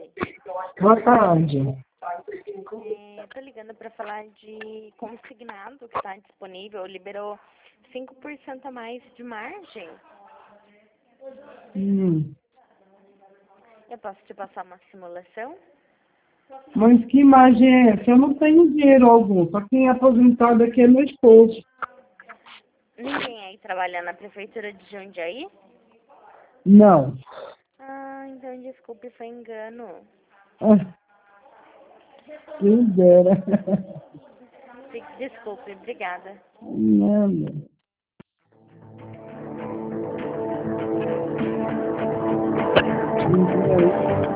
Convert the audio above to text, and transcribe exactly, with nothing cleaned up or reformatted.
Oi. Boa tarde. É, tô ligando para falar de consignado que está disponível. Liberou cinco por cento a mais de margem. Hum. Eu posso te passar uma simulação? Mas que imagem é essa? Eu não tenho dinheiro algum. Só quem é aposentado aqui é meu esposo. Ninguém aí trabalha na prefeitura de Jundiaí? Não. Ah, então desculpe, foi engano. Ah, quem dera. Desculpe, obrigada. Nada. Não.